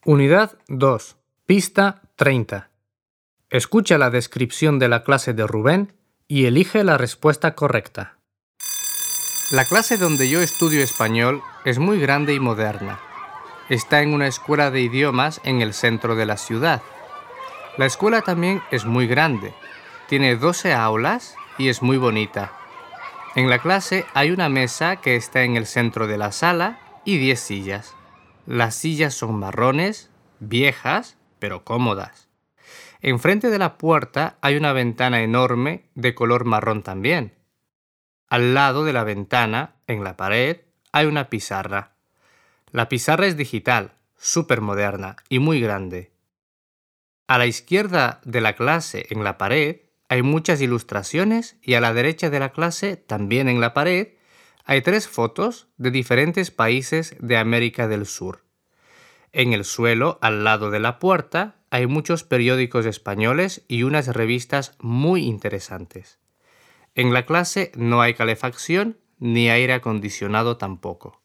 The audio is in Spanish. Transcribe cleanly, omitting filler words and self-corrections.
Unidad 2. Pista 30. Escucha la descripción de la clase de Rubén y elige la respuesta correcta. La clase donde yo estudio español es muy grande y moderna. Está en una escuela de idiomas en el centro de la ciudad. La escuela también es muy grande. Tiene 12 aulas y es muy bonita. En la clase hay una mesa que está en el centro de la sala y 10 sillas. Las sillas son marrones, viejas, pero cómodas. Enfrente de la puerta hay una ventana enorme de color marrón también. Al lado de la ventana, en la pared, hay una pizarra. La pizarra es digital, súper moderna y muy grande. A la izquierda de la clase, en la pared, hay muchas ilustraciones y a la derecha de la clase, también en la pared, hay 3 fotos de diferentes países de América del Sur. En el suelo, al lado de la puerta, hay muchos periódicos españoles y unas revistas muy interesantes. En la clase no hay calefacción ni aire acondicionado tampoco.